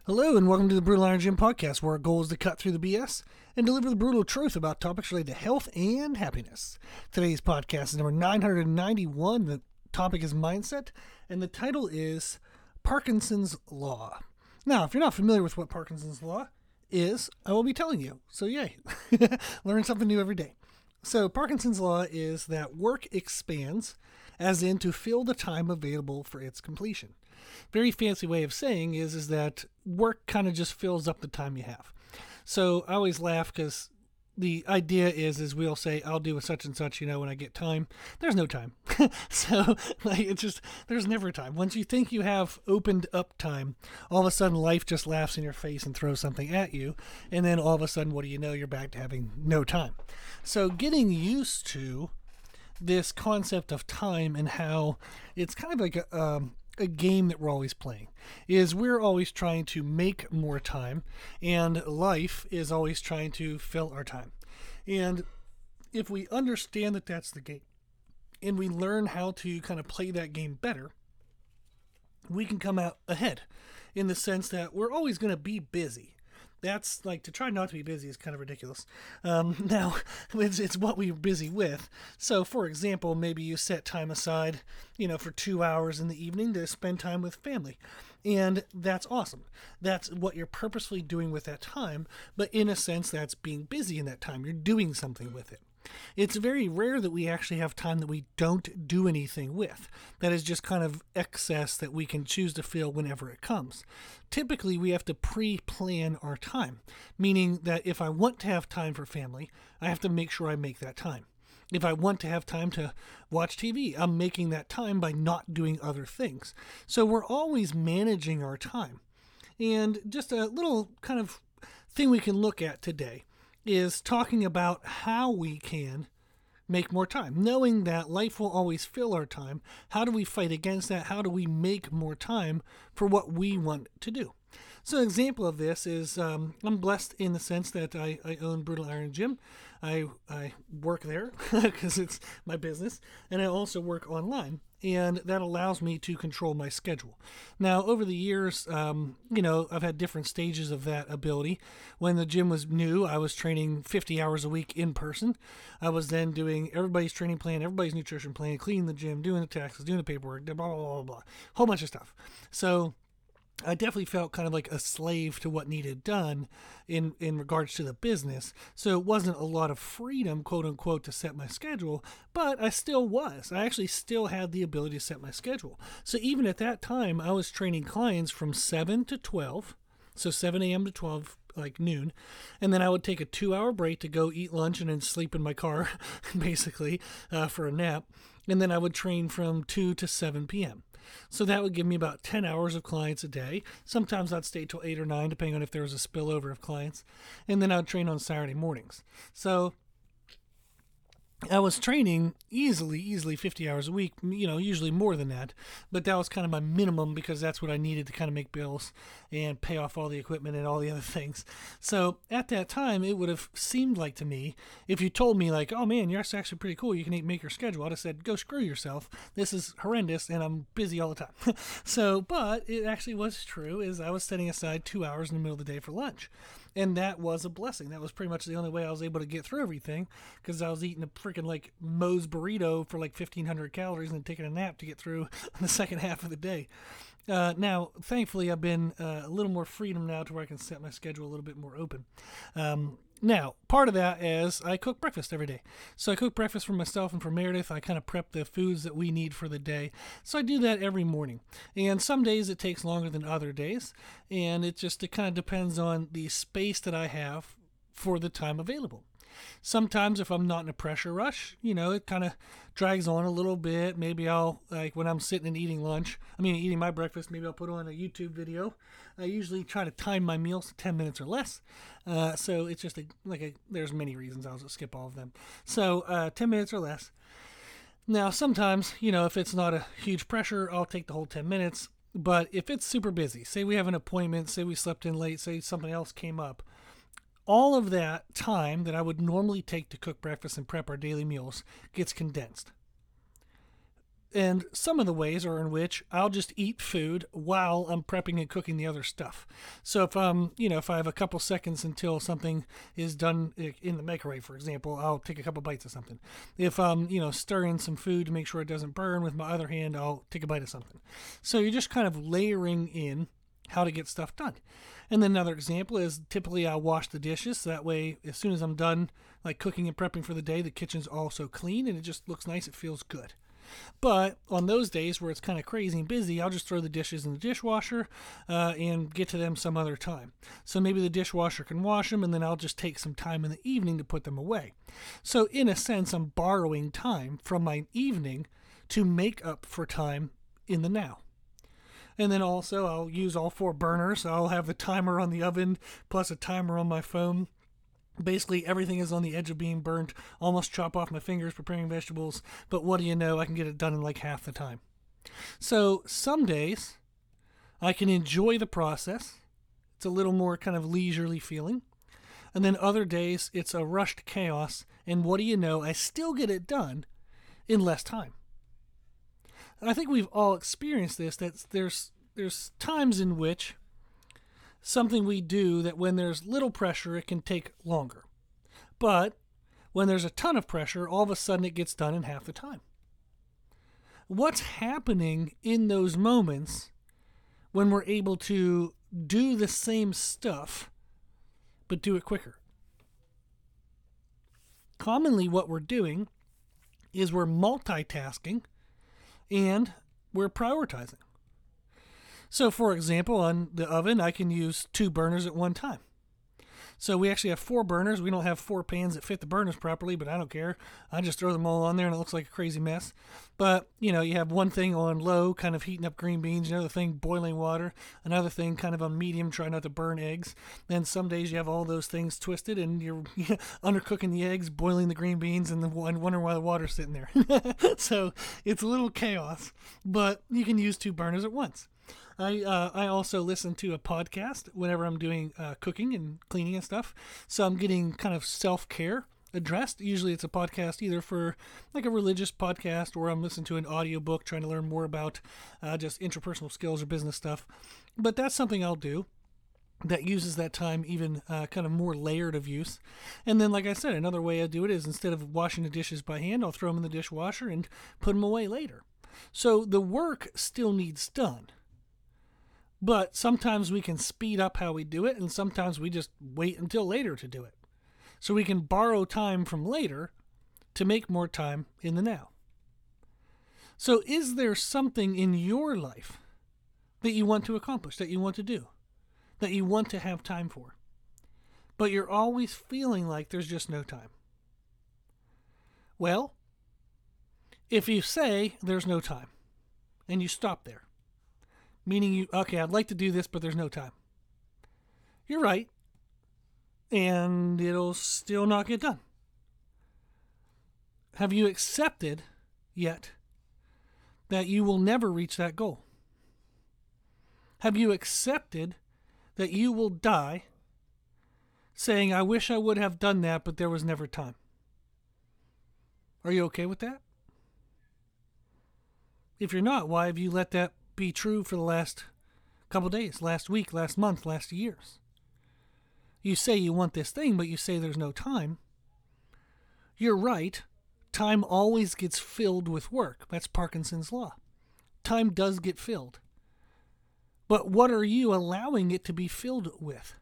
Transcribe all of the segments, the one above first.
Hello and welcome to the Brutal Iron Gym podcast, where our goal is to cut through the BS and deliver the brutal truth about topics related to health and happiness. Today's podcast is number 991. The topic is mindset, and the title is Parkinson's Law. Now, if you're not familiar with what Parkinson's Law is, I will be telling you. So yay, learn something new every day. So Parkinson's Law is that work expands, as in to fill the time available for its completion. Very fancy way of saying is that work kind of just fills up the time you have. So I always laugh because the idea is we'll say, I'll do such and such, when I get time. There's no time. So it's just, there's never time. Once you think you have opened up time, all of a sudden life just laughs in your face and throws something at you. And then all of a sudden, what do you know? You're back to having no time. So getting used to this concept of time and how it's kind of like a game that we're always playing is we're always trying to make more time, and life is always trying to fill our time. And if we understand that that's the game and we learn how to kind of play that game better, we can come out ahead in the sense that we're always going to be busy. That's like, to try not to be busy is kind of ridiculous. Now, it's what we're busy with. So, for example, maybe you set time aside, for 2 hours in the evening to spend time with family. And that's awesome. That's what you're purposefully doing with that time. But in a sense, that's being busy in that time. You're doing something with it. It's very rare that we actually have time that we don't do anything with. That is just kind of excess that we can choose to fill whenever it comes. Typically, we have to pre-plan our time, meaning that if I want to have time for family, I have to make sure I make that time. If I want to have time to watch TV, I'm making that time by not doing other things. So we're always managing our time. And just a little kind of thing we can look at today is talking about how we can make more time. Knowing that life will always fill our time, how do we fight against that? How do we make more time for what we want to do? So an example of this is I'm blessed in the sense that I own Brutal Iron Gym. I work there because it's my business, and I also work online. And that allows me to control my schedule. Now, over the years, I've had different stages of that ability. When the gym was new, I was training 50 hours a week in person. I was then doing everybody's training plan, everybody's nutrition plan, cleaning the gym, doing the taxes, doing the paperwork, blah, blah, blah, blah, whole bunch of stuff. So I definitely felt kind of like a slave to what needed done in regards to the business. So it wasn't a lot of freedom, quote unquote, to set my schedule, but I still was. I actually still had the ability to set my schedule. So even at that time, I was training clients from 7 to 12. So 7 a.m. to 12, like noon. And then I would take a 2-hour break to go eat lunch and then sleep in my car, basically, for a nap. And then I would train from 2 to 7 p.m. So that would give me about 10 hours of clients a day. Sometimes I'd stay till 8 or 9, depending on if there was a spillover of clients. And then I'd train on Saturday mornings. So I was training easily 50 hours a week, usually more than that. But that was kind of my minimum because that's what I needed to kind of make bills and pay off all the equipment and all the other things. So at that time, it would have seemed like to me, if you told me like, oh man, you're actually pretty cool, you can make your schedule, I'd have said, go screw yourself. This is horrendous and I'm busy all the time. But it actually was true, is I was setting aside 2 hours in the middle of the day for lunch. And that was a blessing. That was pretty much the only way I was able to get through everything, because I was eating a freaking like Moe's burrito for like 1,500 calories and then taking a nap to get through the second half of the day. Now, thankfully, I've been a little more freedom now to where I can set my schedule a little bit more open. Now, part of that is I cook breakfast every day. So I cook breakfast for myself and for Meredith. I kind of prep the foods that we need for the day. So I do that every morning. And some days it takes longer than other days. And it kind of depends on the space that I have for the time available. Sometimes if I'm not in a pressure rush, it kind of drags on a little bit. Maybe I'll, like when I'm sitting and eating my breakfast, maybe I'll put on a YouTube video. I usually try to time my meals to 10 minutes or less. So it's just there's many reasons. I'll just skip all of them. So 10 minutes or less. Now, sometimes, if it's not a huge pressure, I'll take the whole 10 minutes. But if it's super busy, say we have an appointment, say we slept in late, say something else came up, all of that time that I would normally take to cook breakfast and prep our daily meals gets condensed. And some of the ways are in which I'll just eat food while I'm prepping and cooking the other stuff. So if if I have a couple seconds until something is done in the microwave, for example, I'll take a couple bites of something. If I'm, stirring some food to make sure it doesn't burn with my other hand, I'll take a bite of something. So you're just kind of layering in how to get stuff done. And then another example is typically I'll wash the dishes. So that way, as soon as I'm done, like cooking and prepping for the day, the kitchen's also clean and it just looks nice. It feels good. But on those days where it's kind of crazy and busy, I'll just throw the dishes in the dishwasher and get to them some other time. So maybe the dishwasher can wash them, and then I'll just take some time in the evening to put them away. So in a sense, I'm borrowing time from my evening to make up for time in the now. And then also I'll use all 4 burners. I'll have the timer on the oven plus a timer on my phone. Basically, everything is on the edge of being burnt. Almost chop off my fingers preparing vegetables. But what do you know? I can get it done in like half the time. So some days I can enjoy the process. It's a little more kind of leisurely feeling. And then other days it's a rushed chaos. And what do you know? I still get it done in less time. And I think we've all experienced this, that there's times in which something we do that when there's little pressure, it can take longer. But when there's a ton of pressure, all of a sudden it gets done in half the time. What's happening in those moments when we're able to do the same stuff, but do it quicker? Commonly what we're doing is we're multitasking and we're prioritizing. So, for example, on the oven, I can use 2 burners at one time. So we actually have 4 burners. We don't have 4 pans that fit the burners properly, but I don't care. I just throw them all on there and it looks like a crazy mess. But, you have one thing on low, kind of heating up green beans, another thing boiling water, another thing kind of on medium, trying not to burn eggs. Then some days you have all those things twisted and you're undercooking the eggs, boiling the green beans, and wondering why the water's sitting there. So it's a little chaos, but you can use 2 burners at once. I also listen to a podcast whenever I'm doing cooking and cleaning and stuff. So I'm getting kind of self-care addressed. Usually it's a podcast either for like a religious podcast, or I'm listening to an audiobook trying to learn more about just interpersonal skills or business stuff. But that's something I'll do that uses that time even kind of more layered of use. And then, like I said, another way I do it is instead of washing the dishes by hand, I'll throw them in the dishwasher and put them away later. So the work still needs done. But sometimes we can speed up how we do it, and sometimes we just wait until later to do it. So we can borrow time from later to make more time in the now. So is there something in your life that you want to accomplish, that you want to do, that you want to have time for, but you're always feeling like there's just no time? Well, if you say there's no time and you stop there, meaning I'd like to do this, but there's no time, you're right, and it'll still not get done. Have you accepted yet that you will never reach that goal? Have you accepted that you will die saying, I wish I would have done that, but there was never time? Are you okay with that? If you're not, why have you let that be true for the last couple days, last week, last month, last years? You say you want this thing, but you say there's no time. You're right. Time always gets filled with work. That's Parkinson's law. Time does get filled. But what are you allowing it to be filled with?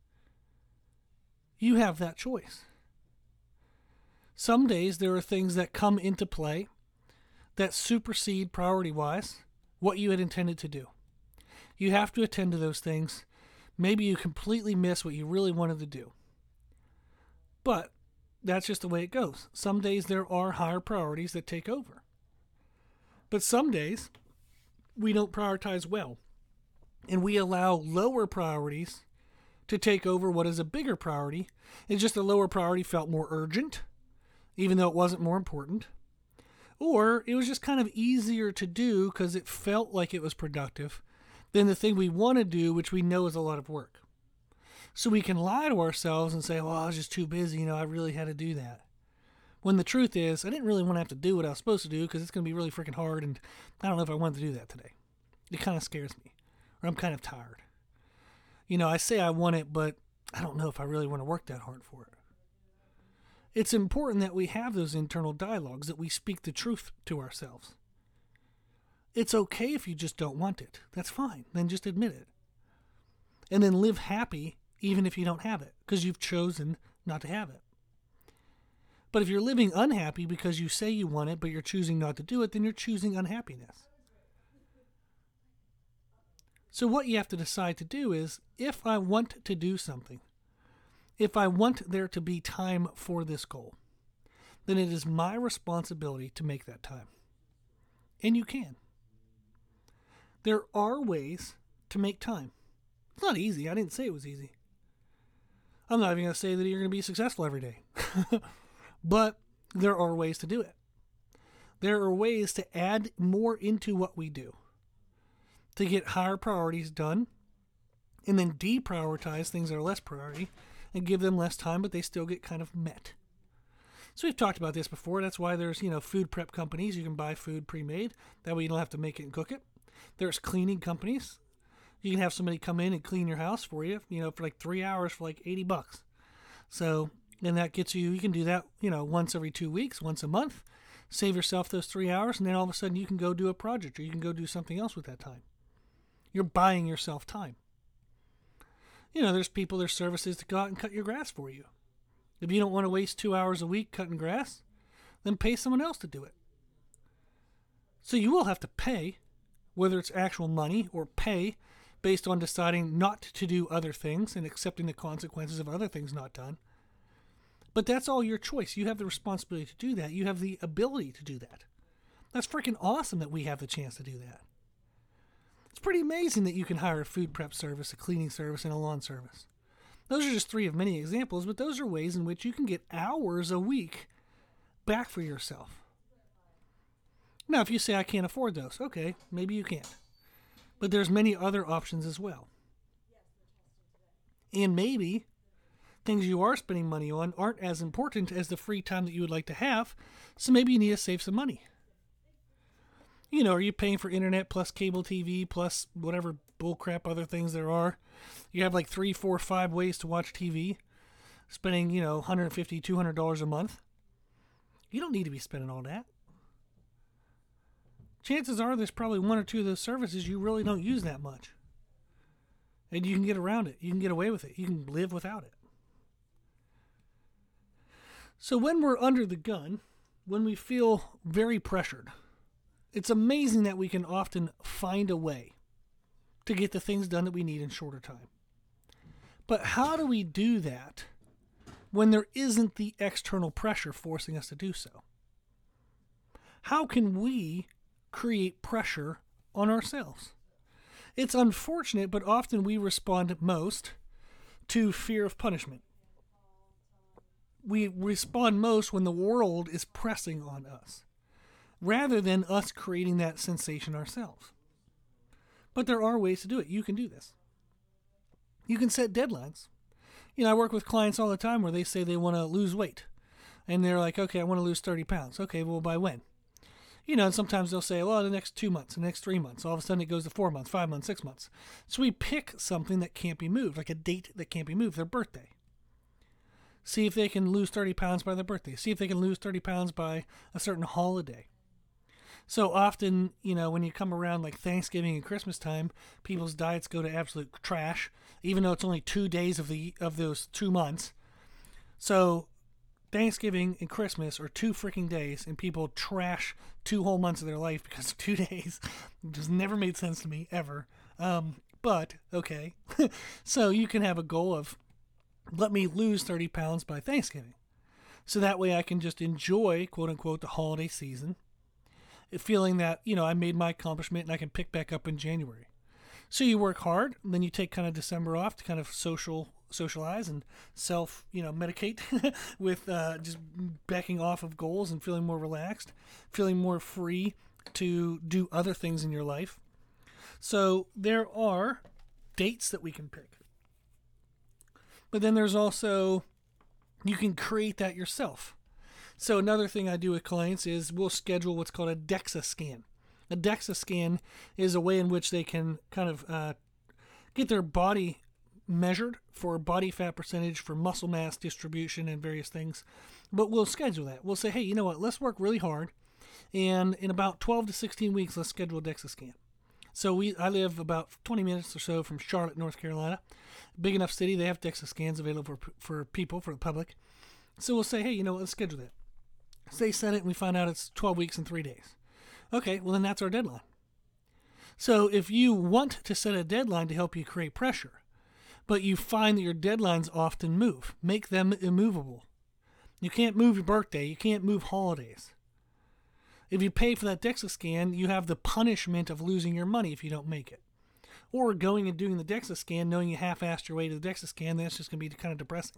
You have that choice. Some days there are things that come into play that supersede priority-wise what you had intended to do. You have to attend to those things. Maybe you completely miss what you really wanted to do. But that's just the way it goes. Some days there are higher priorities that take over. But some days we don't prioritize well, and we allow lower priorities to take over what is a bigger priority. It's just a lower priority felt more urgent, even though it wasn't more important. Or it was just kind of easier to do because it felt like it was productive than the thing we want to do, which we know is a lot of work. So we can lie to ourselves and say, well, I was just too busy, I really had to do that. When the truth is, I didn't really want to have to do what I was supposed to do because it's going to be really freaking hard, and I don't know if I want to do that today. It kind of scares me, or I'm kind of tired. I say I want it, but I don't know if I really want to work that hard for it. It's important that we have those internal dialogues, that we speak the truth to ourselves. It's okay if you just don't want it. That's fine. Then just admit it. And then live happy even if you don't have it, because you've chosen not to have it. But if you're living unhappy because you say you want it, but you're choosing not to do it, then you're choosing unhappiness. So what you have to decide to do is, if I want to do something, if I want there to be time for this goal, then it is my responsibility to make that time. And you can. There are ways to make time. It's not easy. I didn't say it was easy. I'm not even going to say that you're going to be successful every day. But there are ways to do it. There are ways to add more into what we do, to get higher priorities done, and then deprioritize things that are less priority and give them less time, but they still get kind of met. So we've talked about this before. That's why there's, food prep companies. You can buy food pre-made. That way you don't have to make it and cook it. There's cleaning companies. You can have somebody come in and clean your house for you, for like 3 hours for like $80. So then that gets you can do that, once every 2 weeks, once a month. Save yourself those 3 hours, and then all of a sudden you can go do a project, or you can go do something else with that time. You're buying yourself time. There's services to go out and cut your grass for you. If you don't want to waste 2 hours a week cutting grass, then pay someone else to do it. So you will have to pay, whether it's actual money or pay based on deciding not to do other things and accepting the consequences of other things not done. But that's all your choice. You have the responsibility to do that. You have the ability to do that. That's freaking awesome that we have the chance to do that. It's pretty amazing that you can hire a food prep service, a cleaning service, and a lawn service. Those are just 3 of many examples, but those are ways in which you can get hours a week back for yourself. Now, if you say, I can't afford those, okay, maybe you can't. But there's many other options as well. And maybe things you are spending money on aren't as important as the free time that you would like to have, so maybe you need to save some money. Are you paying for internet plus cable TV plus whatever bullcrap other things there are? You have like 3, 4, 5 ways to watch TV, spending, $150, $200 a month. You don't need to be spending all that. Chances are there's probably 1 or 2 of those services you really don't use that much. And you can get around it. You can get away with it. You can live without it. So when we're under the gun, when we feel very pressured, it's amazing that we can often find a way to get the things done that we need in shorter time. But how do we do that when there isn't the external pressure forcing us to do so? How can we create pressure on ourselves? It's unfortunate, but often we respond most to fear of punishment. We respond most when the world is pressing on us, rather than us creating that sensation ourselves. But there are ways to do it. You can do this. You can set deadlines. I work with clients all the time where they say they want to lose weight. And they're like, okay, I want to lose 30 pounds. Okay, well, by when? And sometimes they'll say, well, the next 2 months, the next 3 months. All of a sudden it goes to 4 months, 5 months, 6 months. So we pick something that can't be moved, like a date that can't be moved, their birthday. See if they can lose 30 pounds by their birthday. See if they can lose 30 pounds by a certain holiday. So often, when you come around like Thanksgiving and Christmas time, people's diets go to absolute trash, even though it's only 2 days of those 2 months. So Thanksgiving and Christmas are 2 freaking days, and people trash 2 whole months of their life because of 2 days. It just never made sense to me, ever. But, okay. So you can have a goal of, let me lose 30 pounds by Thanksgiving. So that way I can just enjoy, quote unquote, the holiday season, feeling that, I made my accomplishment and I can pick back up in January. So you work hard, and then you take kind of December off to kind of socialize and medicate with just backing off of goals and feeling more relaxed, feeling more free to do other things in your life. So there are dates that we can pick. But then there's also, you can create that yourself. So another thing I do with clients is we'll schedule what's called a DEXA scan. A DEXA scan is a way in which they can kind of get their body measured for body fat percentage, for muscle mass distribution, and various things. But we'll schedule that. We'll say, hey, you know what? Let's work really hard, and in about 12 to 16 weeks, let's schedule a DEXA scan. So I live about 20 minutes or so from Charlotte, North Carolina. Big enough city, they have DEXA scans available for people, for the public. So we'll say, hey, you know what? Let's schedule that. Say set it, and we find out it's 12 weeks and 3 days. Okay, well then that's our deadline. So if you want to set a deadline to help you create pressure, but you find that your deadlines often move, make them immovable. You can't move your birthday. You can't move holidays. If you pay for that DEXA scan, you have the punishment of losing your money if you don't make it. Or going and doing the DEXA scan, knowing you half-assed your way to the DEXA scan, that's just going to be kind of depressing.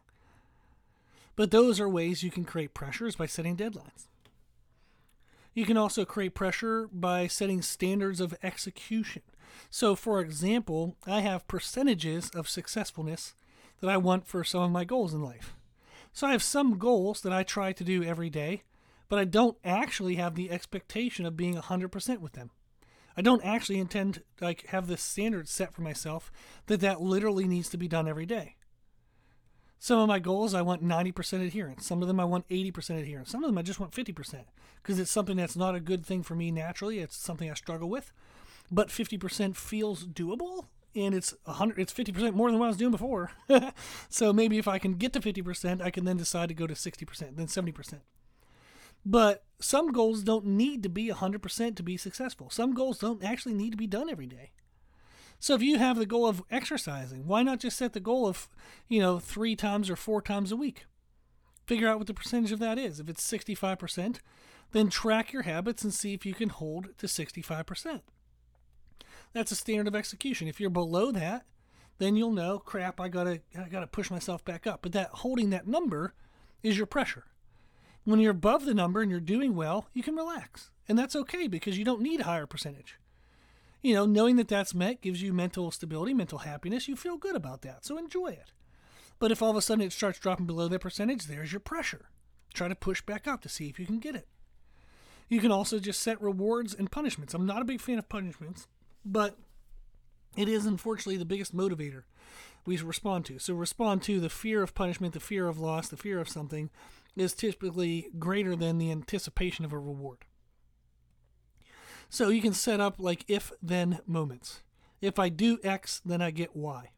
But those are ways you can create pressures by setting deadlines. You can also create pressure by setting standards of execution. So, for example, I have percentages of successfulness that I want for some of my goals in life. So I have some goals that I try to do every day, but I don't actually have the expectation of being 100% with them. I don't actually intend to have this standard set for myself that literally needs to be done every day. Some of my goals, I want 90% adherence. Some of them I want 80% adherence. Some of them I just want 50% because it's something that's not a good thing for me naturally. It's something I struggle with. But 50% feels doable, and it's 50% more than what I was doing before. So maybe if I can get to 50%, I can then decide to go to 60%, then 70%. But some goals don't need to be 100% to be successful. Some goals don't actually need to be done every day. So if you have the goal of exercising, why not just set the goal of, 3 times or 4 times a week? Figure out what the percentage of that is. If it's 65%, then track your habits and see if you can hold to 65%. That's a standard of execution. If you're below that, then you'll know, crap, I gotta push myself back up. But that holding that number is your pressure. When you're above the number and you're doing well, you can relax. And that's okay because you don't need a higher percentage. Knowing that that's met gives you mental stability, mental happiness. You feel good about that, so enjoy it. But if all of a sudden it starts dropping below that percentage, there's your pressure. Try to push back up to see if you can get it. You can also just set rewards and punishments. I'm not a big fan of punishments, but it is unfortunately the biggest motivator we respond to. So respond to the fear of punishment, the fear of loss, the fear of something is typically greater than the anticipation of a reward. So you can set up like if-then moments. If I do X, then I get Y.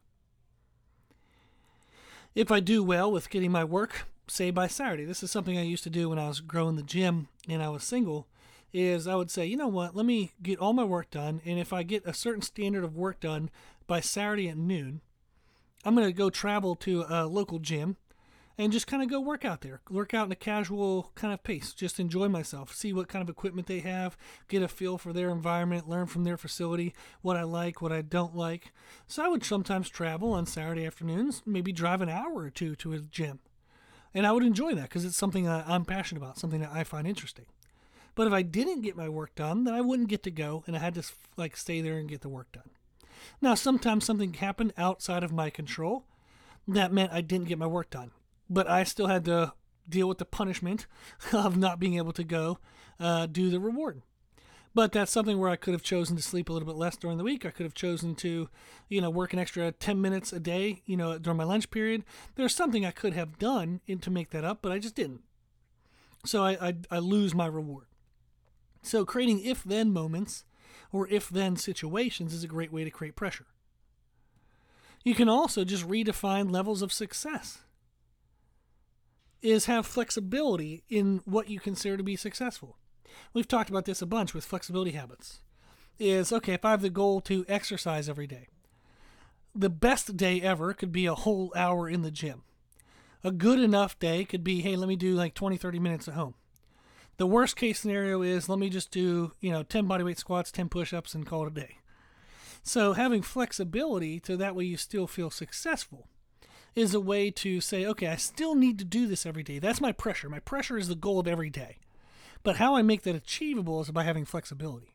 If I do well with getting my work, say by Saturday, this is something I used to do when I was growing the gym and I was single, is I would say, you know what, let me get all my work done, and if I get a certain standard of work done by Saturday at noon, I'm going to go travel to a local gym and just kind of go work out there. Work out in a casual kind of pace. Just enjoy myself. See what kind of equipment they have. Get a feel for their environment. Learn from their facility. What I like, what I don't like. So I would sometimes travel on Saturday afternoons. Maybe drive an hour or two to a gym. And I would enjoy that because it's something I'm passionate about. Something that I find interesting. But if I didn't get my work done, then I wouldn't get to go. And I had to stay there and get the work done. Now, sometimes something happened outside of my control. That meant I didn't get my work done. But I still had to deal with the punishment of not being able to go do the reward. But that's something where I could have chosen to sleep a little bit less during the week. I could have chosen to, work an extra 10 minutes a day, during my lunch period. There's something I could have done to make that up, but I just didn't. So I lose my reward. So creating if-then moments or if-then situations is a great way to create pressure. You can also just redefine levels of success. Is have flexibility in what you consider to be successful. We've talked about this a bunch with flexibility habits. Is, okay, if I have the goal to exercise every day, the best day ever could be a whole hour in the gym. A good enough day could be, hey, let me do 20, 30 minutes at home. The worst case scenario is, let me just do, 10 bodyweight squats, 10 push-ups, and call it a day. So having flexibility to that way you still feel successful is a way to say, okay, I still need to do this every day. That's my pressure. My pressure is the goal of every day. But how I make that achievable is by having flexibility.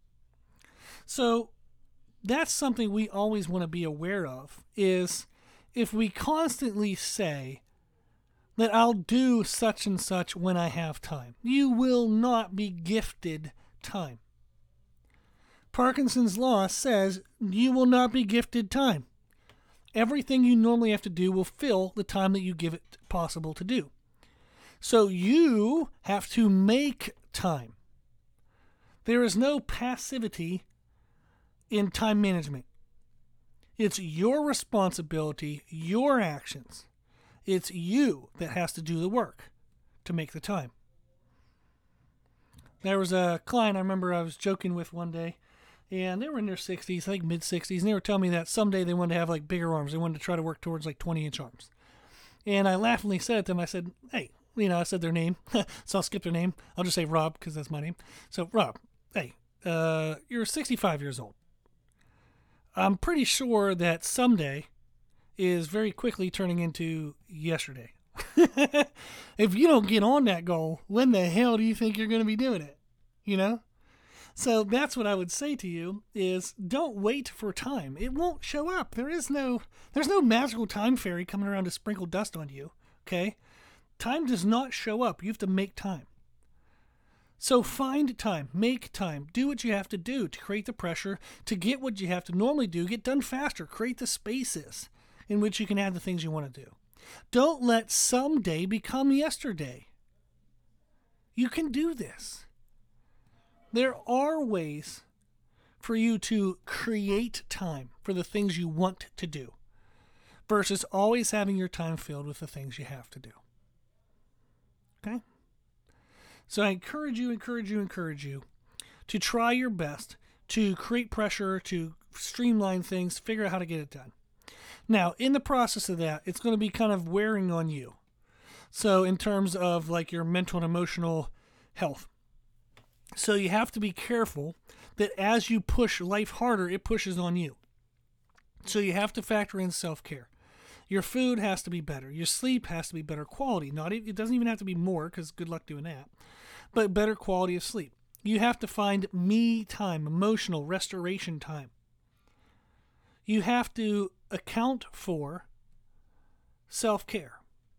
So that's something we always want to be aware of, is if we constantly say, that I'll do such and such when I have time. You will not be gifted time. Parkinson's law says you will not be gifted time. Everything you normally have to do will fill the time that you give it possible to do. So you have to make time. There is no passivity in time management. It's your responsibility, your actions. It's you that has to do the work to make the time. There was a client I remember I was joking with one day, and they were in their 60s, I think mid-60s, and they were telling me that someday they wanted to have like bigger arms. They wanted to try to work towards like 20-inch arms. And I laughingly said to them, I said, hey, I said their name, so I'll skip their name. I'll just say Rob because that's my name. So Rob, hey, you're 65 years old. I'm pretty sure that someday is very quickly turning into yesterday. If you don't get on that goal, when the hell do you think you're going to be doing it? So that's what I would say to you is don't wait for time. It won't show up. There's no magical time fairy coming around to sprinkle dust on you. Okay? Time does not show up. You have to make time. So find time, make time, do what you have to do to create the pressure, to get what you have to normally do, get done faster, create the spaces in which you can add the things you want to do. Don't let someday become yesterday. You can do this. There are ways for you to create time for the things you want to do versus always having your time filled with the things you have to do. Okay? So I encourage you to try your best to create pressure, to streamline things, figure out how to get it done. Now, in the process of that, it's going to be kind of wearing on you. So in terms of like your mental and emotional health. So you have to be careful that as you push life harder, it pushes on you. So you have to factor in self-care. Your food has to be better. Your sleep has to be better quality. It doesn't even have to be more, because good luck doing that. But better quality of sleep. You have to find me time, emotional restoration time. You have to account for self-care.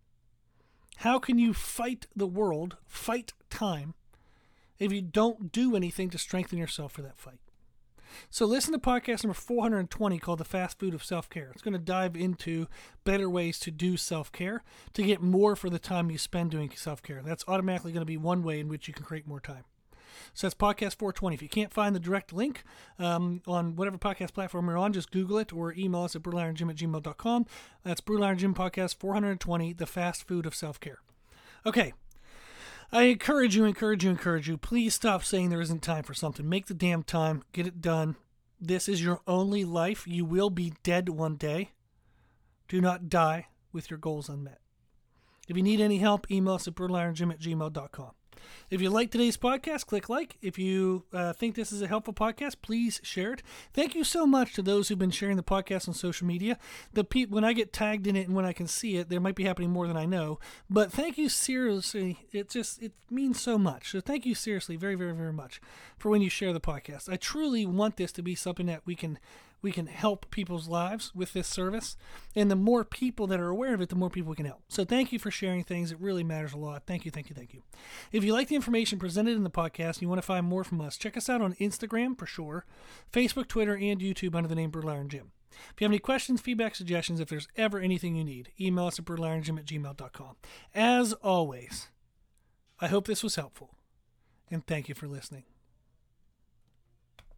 How can you fight the world, fight time, if you don't do anything to strengthen yourself for that fight? So listen to podcast number 420 called The Fast Food of Self-Care. It's going to dive into better ways to do self-care to get more for the time you spend doing self-care. That's automatically going to be one way in which you can create more time. So that's podcast 420. If you can't find the direct link on whatever podcast platform you're on, just Google it or email us at brutalirongym@gmail.com. That's Brutal Iron Gym Podcast 420, The Fast Food of Self-Care. Okay. I encourage you, please stop saying there isn't time for something. Make the damn time. Get it done. This is your only life. You will be dead one day. Do not die with your goals unmet. If you need any help, email us at brutalirongym@gmail.com. If you like today's podcast, click like. If you think this is a helpful podcast, please share it. Thank you so much to those who've been sharing the podcast on social media. When I get tagged in it and when I can see it, there might be happening more than I know. But thank you seriously. It means so much. So thank you seriously very, very, very much for when you share the podcast. I truly want this to be something that we can help people's lives with this service. And the more people that are aware of it, the more people we can help. So thank you for sharing things. It really matters a lot. Thank you. If you like the information presented in the podcast and you want to find more from us, check us out on Instagram for sure, Facebook, Twitter, and YouTube under the name Brutal Iron Gym. If you have any questions, feedback, suggestions, if there's ever anything you need, email us at brutalirongym@gmail.com. As always, I hope this was helpful, and thank you for listening.